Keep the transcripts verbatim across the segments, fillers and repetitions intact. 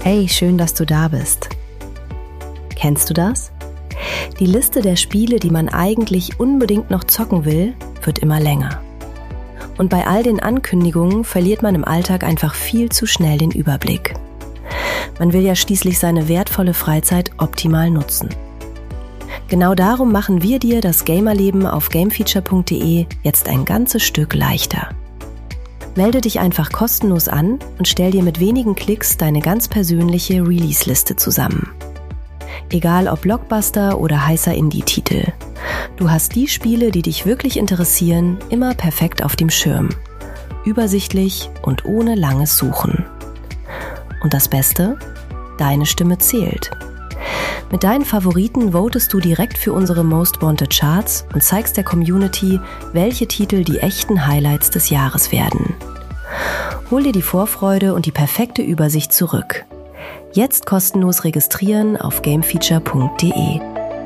Hey, schön, dass du da bist. Kennst du das? Die Liste der Spiele, die man eigentlich unbedingt noch zocken will, wird immer länger. Und bei all den Ankündigungen verliert man im Alltag einfach viel zu schnell den Überblick. Man will ja schließlich seine wertvolle Freizeit optimal nutzen. Genau darum machen wir dir das Gamerleben auf gamefeature punkt de jetzt ein ganzes Stück leichter. Melde dich einfach kostenlos an und stell dir mit wenigen Klicks deine ganz persönliche Release-Liste zusammen. Egal ob Blockbuster oder heißer Indie-Titel. Du hast die Spiele, die dich wirklich interessieren, immer perfekt auf dem Schirm. Übersichtlich und ohne langes Suchen. Und das Beste? Deine Stimme zählt. Mit deinen Favoriten votest du direkt für unsere Most Wanted Charts und zeigst der Community, welche Titel die echten Highlights des Jahres werden. Hol dir die Vorfreude und die perfekte Übersicht zurück. Jetzt kostenlos registrieren auf gamefeature punkt de.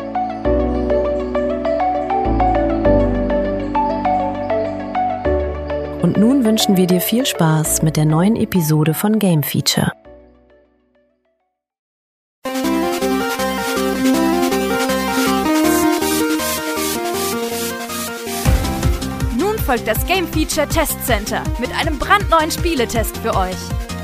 Und nun wünschen wir dir viel Spaß mit der neuen Episode von Game Feature. Folgt das Game Feature Test Center mit einem brandneuen Spieletest für euch.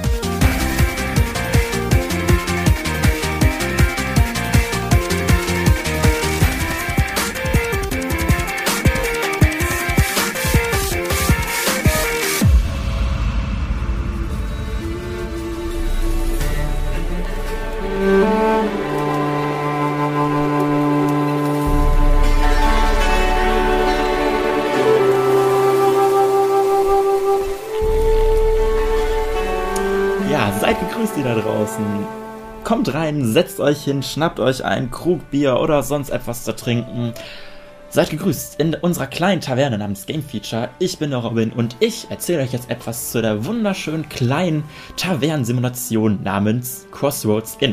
Seid gegrüßt, ihr da draußen. Kommt rein, setzt euch hin, schnappt euch einen Krug Bier oder sonst etwas zu trinken. Seid gegrüßt in unserer kleinen Taverne namens Game Feature. Ich bin der Robin und ich erzähle euch jetzt etwas zu der wunderschönen kleinen Tavernensimulation namens Crossroads Inn.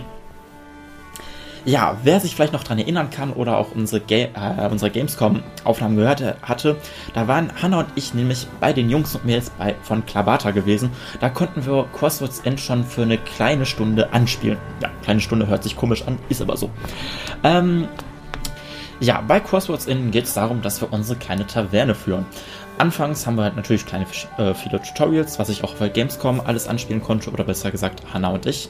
Ja, wer sich vielleicht noch daran erinnern kann oder auch unsere, Ga- äh, unsere Gamescom-Aufnahmen gehört hatte, da waren Hannah und ich nämlich bei den Jungs und Mädels bei, von Klabata gewesen. Da konnten wir Crossroads Inn schon für eine kleine Stunde anspielen. Ja, kleine Stunde hört sich komisch an, ist aber so. Ähm, ja, bei Crossroads Inn geht es darum, dass wir unsere kleine Taverne führen. Anfangs haben wir halt natürlich kleine, äh, viele Tutorials, was ich auch bei Gamescom alles anspielen konnte, oder besser gesagt Hannah und ich.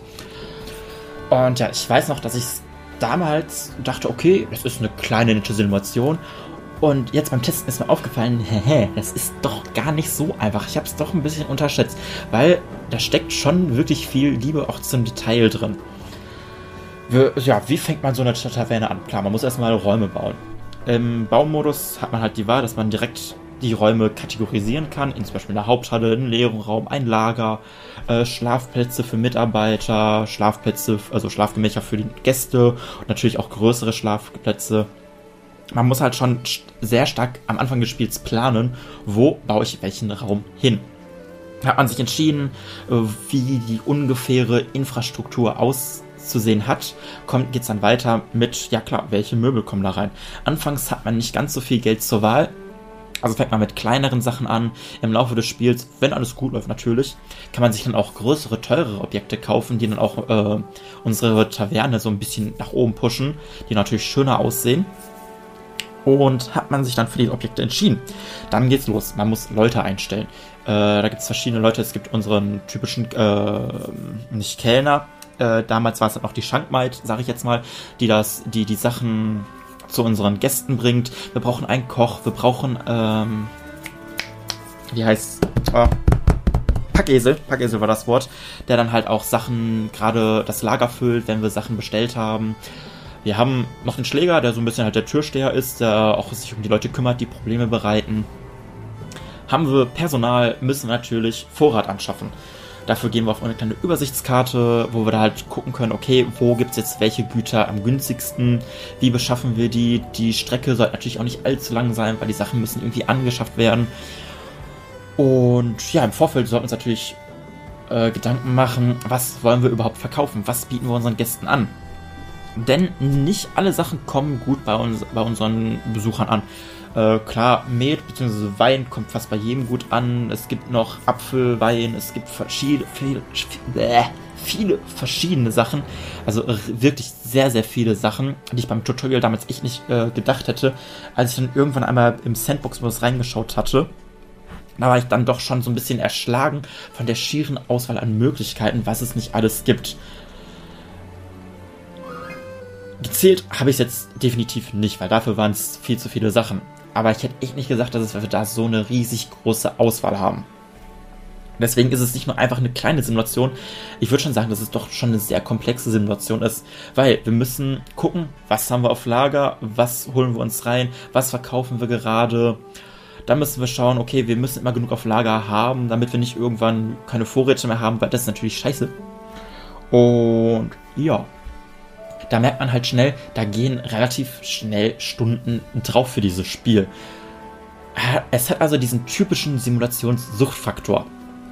Und ja, ich weiß noch, dass ich damals dachte, okay, das ist eine kleine nette Simulation. Und jetzt beim Testen ist mir aufgefallen, hä, das ist doch gar nicht so einfach. Ich habe es doch ein bisschen unterschätzt, weil da steckt schon wirklich viel Liebe auch zum Detail drin. Wir, ja, wie fängt man so eine Taverne an? Klar, man muss erstmal Räume bauen. Im Baumodus hat man halt die Wahl, dass man direkt die Räume kategorisieren kann, in zum Beispiel eine Haupthalle, einen leeren Raum, ein Lager, äh, Schlafplätze für Mitarbeiter, Schlafplätze, also Schlafgemächer für die Gäste und natürlich auch größere Schlafplätze. Man muss halt schon sehr stark am Anfang des Spiels planen, wo baue ich welchen Raum hin. Da hat man sich entschieden, wie die ungefähre Infrastruktur auszusehen hat, kommt, geht's dann weiter mit, ja klar, welche Möbel kommen da rein. Anfangs hat man nicht ganz so viel Geld zur Wahl. Also fängt man mit kleineren Sachen an. Im Laufe des Spiels, wenn alles gut läuft natürlich, kann man sich dann auch größere, teurere Objekte kaufen, die dann auch äh, unsere Taverne so ein bisschen nach oben pushen, die natürlich schöner aussehen. Und hat man sich dann für die Objekte entschieden. Dann geht's los. Man muss Leute einstellen. Äh, da gibt es verschiedene Leute. Es gibt unseren typischen, äh, nicht Kellner. Äh, damals war es dann noch die Schankmaid, sage ich jetzt mal, die das, die die Sachen zu unseren Gästen bringt. Wir brauchen einen Koch, wir brauchen, ähm, wie heißt oh, Packesel, Packesel war das Wort, der dann halt auch Sachen, gerade das Lager füllt, wenn wir Sachen bestellt haben. Wir haben noch den Schläger, der so ein bisschen halt der Türsteher ist, der auch sich um die Leute kümmert, die Probleme bereiten. Haben wir Personal, müssen wir natürlich Vorrat anschaffen. Dafür gehen wir auf eine kleine Übersichtskarte, wo wir da halt gucken können, okay, wo gibt's jetzt welche Güter am günstigsten, wie beschaffen wir die, die Strecke sollte natürlich auch nicht allzu lang sein, weil die Sachen müssen irgendwie angeschafft werden. Und ja, im Vorfeld sollten wir uns natürlich äh, Gedanken machen, was wollen wir überhaupt verkaufen, was bieten wir unseren Gästen an. Denn nicht alle Sachen kommen gut bei, uns, bei unseren Besuchern an. Äh, klar, Met bzw. Wein kommt fast bei jedem gut an. Es gibt noch Apfelwein, es gibt verschiedene, viele, viele, viele verschiedene Sachen. Also wirklich sehr, sehr viele Sachen, die ich beim Tutorial damals echt nicht äh, gedacht hätte. Als ich dann irgendwann einmal im Sandbox-Modus reingeschaut hatte, da war ich dann doch schon so ein bisschen erschlagen von der schieren Auswahl an Möglichkeiten, was es nicht alles gibt. Gezählt habe ich es jetzt definitiv nicht, weil dafür waren es viel zu viele Sachen. Aber ich hätte echt nicht gesagt, dass wir da so eine riesig große Auswahl haben. Deswegen ist es nicht nur einfach eine kleine Simulation. Ich würde schon sagen, dass es doch schon eine sehr komplexe Simulation ist. Weil wir müssen gucken, was haben wir auf Lager, was holen wir uns rein, was verkaufen wir gerade. Dann müssen wir schauen, okay, wir müssen immer genug auf Lager haben, damit wir nicht irgendwann keine Vorräte mehr haben, weil das ist natürlich scheiße. Und ja, da merkt man halt schnell, da gehen relativ schnell Stunden drauf für dieses Spiel. Es hat also diesen typischen Simulationssuchtfaktor.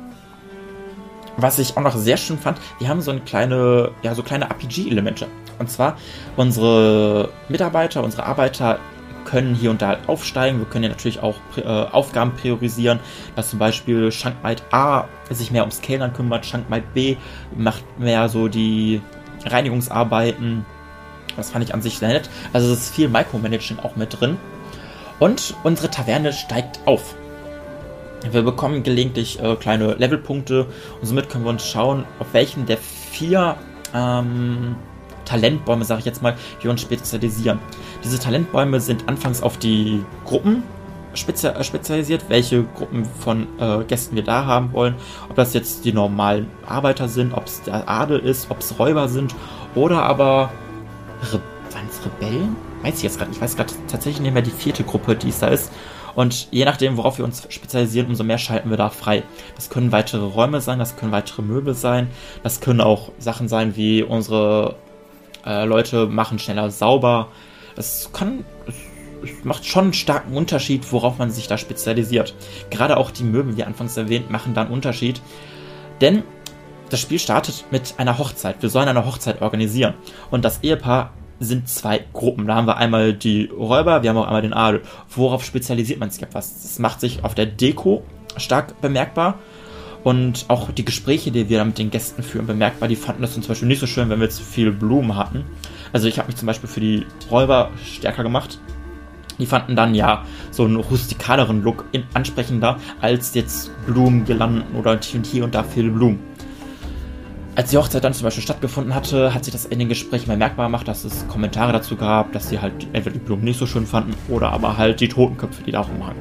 Was ich auch noch sehr schön fand, wir haben so eine kleine, ja, so kleine R P G-Elemente. Und zwar, unsere Mitarbeiter, unsere Arbeiter können hier und da halt aufsteigen. Wir können ja natürlich auch äh, Aufgaben priorisieren, dass zum Beispiel Schankmaid A sich mehr ums Kellnern kümmert, Schankmaid B macht mehr so die Reinigungsarbeiten. Das fand ich an sich sehr nett. Also es ist viel Micromanaging auch mit drin. Und unsere Taverne steigt auf. Wir bekommen gelegentlich äh, kleine Levelpunkte und somit können wir uns schauen, auf welchen der vier ähm, Talentbäume, sage ich jetzt mal, wir uns spezialisieren. Diese Talentbäume sind anfangs auf die Gruppen spezi- äh, spezialisiert, welche Gruppen von äh, Gästen wir da haben wollen. Ob das jetzt die normalen Arbeiter sind, ob es der Adel ist, ob es Räuber sind oder aber Re- waren es Rebellen? Weiß ich jetzt gerade. Ich weiß gerade tatsächlich nicht mehr die vierte Gruppe, die es da ist. Und je nachdem, worauf wir uns spezialisieren, umso mehr schalten wir da frei. Das können weitere Räume sein, das können weitere Möbel sein, das können auch Sachen sein wie unsere äh, Leute machen schneller sauber. Das kann, es macht schon einen starken Unterschied, worauf man sich da spezialisiert. Gerade auch die Möbel, wie anfangs erwähnt, machen da einen Unterschied. Denn das Spiel startet mit einer Hochzeit. Wir sollen eine Hochzeit organisieren. Und das Ehepaar sind zwei Gruppen. Da haben wir einmal die Räuber, wir haben auch einmal den Adel. Worauf spezialisiert man sich etwas? Das macht sich auf der Deko stark bemerkbar und auch die Gespräche, die wir da mit den Gästen führen, bemerkbar. Die fanden das zum Beispiel nicht so schön, wenn wir zu viele Blumen hatten. Also ich habe mich zum Beispiel für die Räuber stärker gemacht. Die fanden dann ja so einen rustikaleren Look ansprechender als jetzt Blumengirlanden oder hier und da viele Blumen. Als die Hochzeit dann zum Beispiel stattgefunden hatte, hat sich das in den Gesprächen bemerkbar gemacht, dass es Kommentare dazu gab, dass sie halt entweder die Blumen nicht so schön fanden oder aber halt die Totenköpfe, die da rumhangen.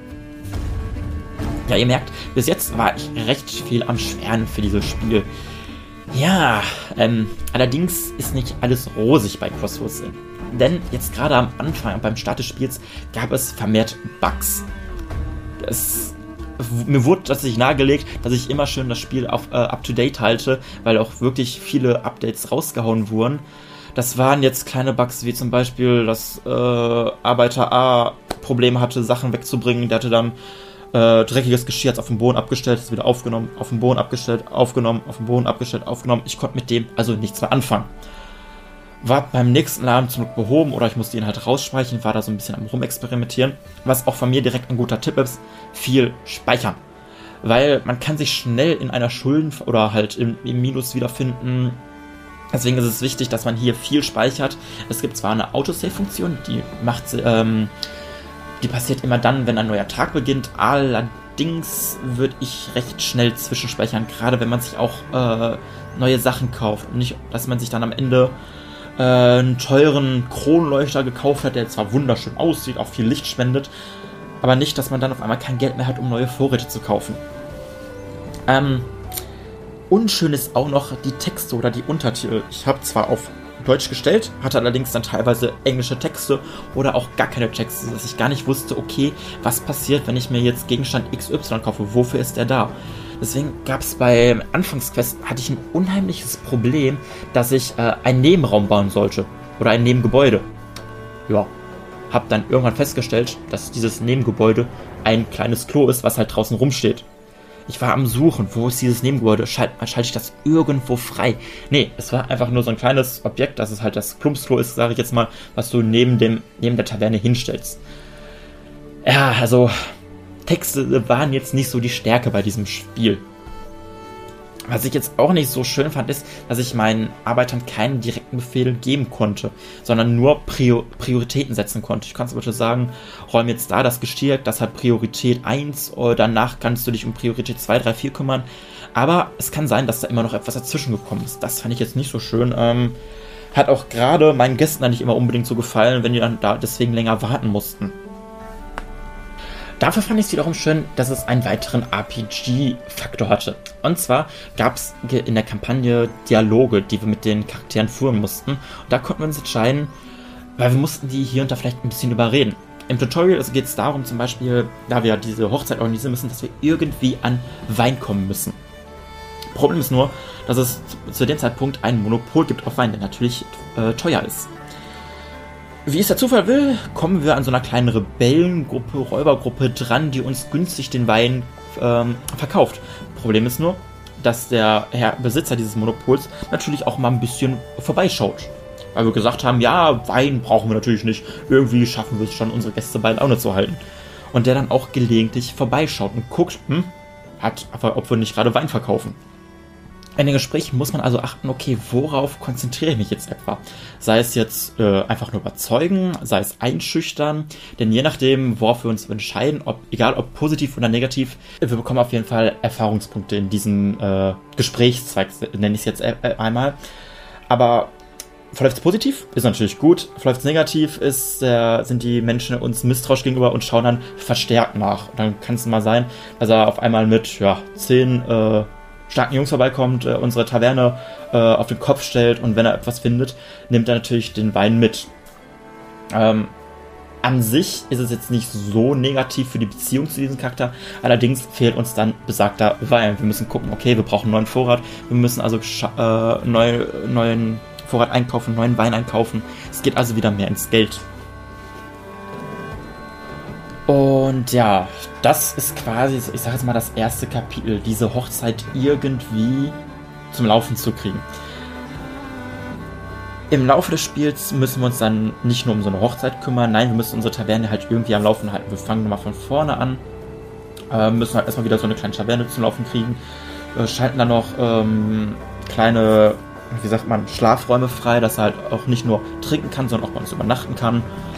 Ja, ihr merkt, bis jetzt war ich recht viel am Schwärmen für dieses Spiel. Ja, ähm, allerdings ist nicht alles rosig bei Crossroads. Denn jetzt gerade am Anfang, beim Start des Spiels, gab es vermehrt Bugs. Es Mir wurde tatsächlich nahegelegt, dass ich immer schön das Spiel auf äh, up-to-date halte, weil auch wirklich viele Updates rausgehauen wurden. Das waren jetzt kleine Bugs, wie zum Beispiel, dass äh, Arbeiter A Probleme hatte, Sachen wegzubringen. Der hatte dann äh, dreckiges Geschirr jetzt auf dem Boden abgestellt, ist wieder aufgenommen, auf dem Boden abgestellt, aufgenommen, auf dem Boden abgestellt, aufgenommen. Ich konnte mit dem also nichts mehr anfangen. War beim nächsten Laden zum Glück behoben oder ich musste ihn halt rausspeichern, war da so ein bisschen am Rumexperimentieren. Was auch von mir direkt ein guter Tipp ist, viel speichern. Weil man kann sich schnell in einer Schulden- oder halt im, im Minus wiederfinden. Deswegen ist es wichtig, dass man hier viel speichert. Es gibt zwar eine Autosave-Funktion, die macht, ähm, die passiert immer dann, wenn ein neuer Tag beginnt. Allerdings würde ich recht schnell zwischenspeichern, gerade wenn man sich auch äh, neue Sachen kauft. Und nicht, dass man sich dann am Ende einen teuren Kronleuchter gekauft hat, der zwar wunderschön aussieht, auch viel Licht spendet, aber nicht, dass man dann auf einmal kein Geld mehr hat, um neue Vorräte zu kaufen. Ähm, unschön ist auch noch die Texte oder die Untertitel. Ich habe zwar auf Deutsch gestellt, hatte allerdings dann teilweise englische Texte oder auch gar keine Texte, dass ich gar nicht wusste, okay, was passiert, wenn ich mir jetzt Gegenstand X Y kaufe, wofür ist der da? Deswegen gab es beim Anfangsquest, hatte ich ein unheimliches Problem, dass ich äh, einen Nebenraum bauen sollte. Oder ein Nebengebäude. Ja, hab dann irgendwann festgestellt, dass dieses Nebengebäude ein kleines Klo ist, was halt draußen rumsteht. Ich war am Suchen, wo ist dieses Nebengebäude, schalte schalt ich das irgendwo frei? Nee, es war einfach nur so ein kleines Objekt, dass es halt das Plumpsklo ist, sage ich jetzt mal, was du neben dem neben der Taverne hinstellst. Ja, also Texte waren jetzt nicht so die Stärke bei diesem Spiel. Was ich jetzt auch nicht so schön fand, ist, dass ich meinen Arbeitern keinen direkten Befehl geben konnte, sondern nur Prior- Prioritäten setzen konnte. Ich konnte zum Beispiel sagen, räum jetzt da das Gestier, das hat Priorität eins, oder danach kannst du dich um Priorität zwei, drei, vier kümmern. Aber es kann sein, dass da immer noch etwas dazwischen gekommen ist. Das fand ich jetzt nicht so schön. Ähm, hat auch gerade meinen Gästen dann nicht immer unbedingt so gefallen, wenn die dann da deswegen länger warten mussten. Dafür fand ich es wiederum schön, dass es einen weiteren R P G-Faktor hatte. Und zwar gab es in der Kampagne Dialoge, die wir mit den Charakteren führen mussten. Und da konnten wir uns entscheiden, weil wir mussten die hier und da vielleicht ein bisschen überreden. Im Tutorial geht es darum, zum Beispiel, da wir diese Hochzeit organisieren müssen, dass wir irgendwie an Wein kommen müssen. Problem ist nur, dass es zu dem Zeitpunkt ein Monopol gibt auf Wein, der natürlich äh, teuer ist. Wie es der Zufall will, kommen wir an so einer kleinen Rebellengruppe, Räubergruppe dran, die uns günstig den Wein ähm, verkauft. Problem ist nur, dass der Herr Besitzer dieses Monopols natürlich auch mal ein bisschen vorbeischaut. Weil wir gesagt haben, ja, Wein brauchen wir natürlich nicht. Irgendwie schaffen wir es schon, unsere Gäste bei Laune zu halten. Und der dann auch gelegentlich vorbeischaut und guckt, hm, hat, aber ob wir nicht gerade Wein verkaufen. In den Gesprächen muss man also achten, okay, worauf konzentriere ich mich jetzt etwa? Sei es jetzt äh, einfach nur überzeugen, sei es einschüchtern, denn je nachdem, worauf wir uns entscheiden, ob, egal ob positiv oder negativ, wir bekommen auf jeden Fall Erfahrungspunkte in diesem äh, Gesprächszweig, nenne ich es jetzt äh, einmal. Aber verläuft es positiv, ist natürlich gut. Verläuft es negativ, ist, äh, sind die Menschen uns misstrauisch gegenüber und schauen dann verstärkt nach. Und dann kann es mal sein, dass er auf einmal mit ja, zehn äh, starken Jungs vorbeikommt, äh, unsere Taverne äh, auf den Kopf stellt und wenn er etwas findet, nimmt er natürlich den Wein mit. Ähm, an sich ist es jetzt nicht so negativ für die Beziehung zu diesem Charakter, allerdings fehlt uns dann besagter Wein. Wir müssen gucken, okay, wir brauchen einen neuen Vorrat, wir müssen also äh, neu, neuen Vorrat einkaufen, neuen Wein einkaufen. Es geht also wieder mehr ins Geld. Und ja, das ist quasi, ich sage jetzt mal, das erste Kapitel, diese Hochzeit irgendwie zum Laufen zu kriegen. Im Laufe des Spiels müssen wir uns dann nicht nur um so eine Hochzeit kümmern, nein, wir müssen unsere Taverne halt irgendwie am Laufen halten. Wir fangen nochmal von vorne an, äh, müssen halt erstmal wieder so eine kleine Taverne zum Laufen kriegen, äh, schalten dann noch ähm, kleine, wie sagt man, Schlafräume frei, dass er halt auch nicht nur trinken kann, sondern auch bei uns übernachten kann.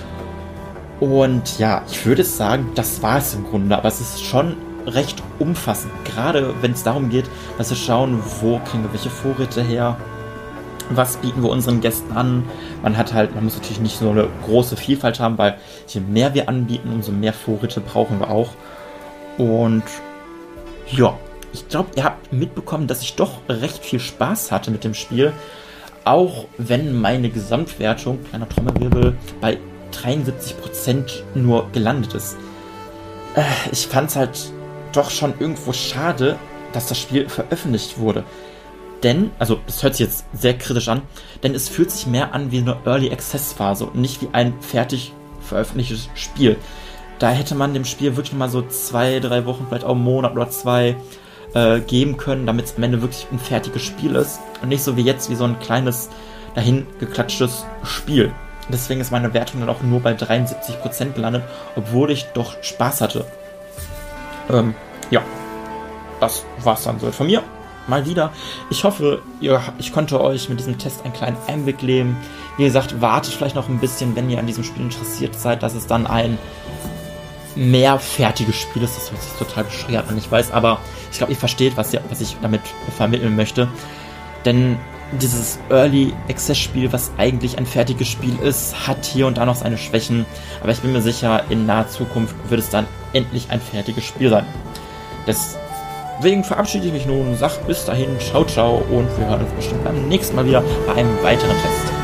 Und ja, ich würde sagen, das war es im Grunde, aber es ist schon recht umfassend, gerade wenn es darum geht, dass wir schauen, wo kriegen wir welche Vorräte her, was bieten wir unseren Gästen an. Man hat halt, man muss natürlich nicht so eine große Vielfalt haben, weil je mehr wir anbieten, umso mehr Vorräte brauchen wir auch. Und ja, ich glaube, ihr habt mitbekommen, dass ich doch recht viel Spaß hatte mit dem Spiel, auch wenn meine Gesamtwertung, kleiner Trommelwirbel, bei dreiundsiebzig Prozent nur gelandet ist. Äh, ich fand es halt doch schon irgendwo schade, dass das Spiel veröffentlicht wurde. Denn, also das hört sich jetzt sehr kritisch an, denn es fühlt sich mehr an wie eine Early Access Phase und nicht wie ein fertig veröffentlichtes Spiel. Da hätte man dem Spiel wirklich mal so zwei, drei Wochen, vielleicht auch einen Monat oder zwei äh, geben können, damit es am Ende wirklich ein fertiges Spiel ist und nicht so wie jetzt, wie so ein kleines, dahin geklatschtes Spiel. Deswegen ist meine Wertung dann auch nur bei dreiundsiebzig Prozent gelandet, obwohl ich doch Spaß hatte. Ähm, ja, das war's dann so von mir. Mal wieder. Ich hoffe, ihr, ich konnte euch mit diesem Test einen kleinen Einblick geben. Wie gesagt, wartet vielleicht noch ein bisschen, wenn ihr an diesem Spiel interessiert seid, dass es dann ein mehr fertiges Spiel ist. Das hört sich total bescheuert an, ich weiß, aber ich glaube, ihr versteht, was, ihr, was ich damit vermitteln möchte. Denn dieses Early Access Spiel, was eigentlich ein fertiges Spiel ist, hat hier und da noch seine Schwächen. Aber ich bin mir sicher, in naher Zukunft wird es dann endlich ein fertiges Spiel sein. Deswegen verabschiede ich mich nun, sag bis dahin, ciao, ciao und wir hören uns bestimmt beim nächsten Mal wieder bei einem weiteren Test.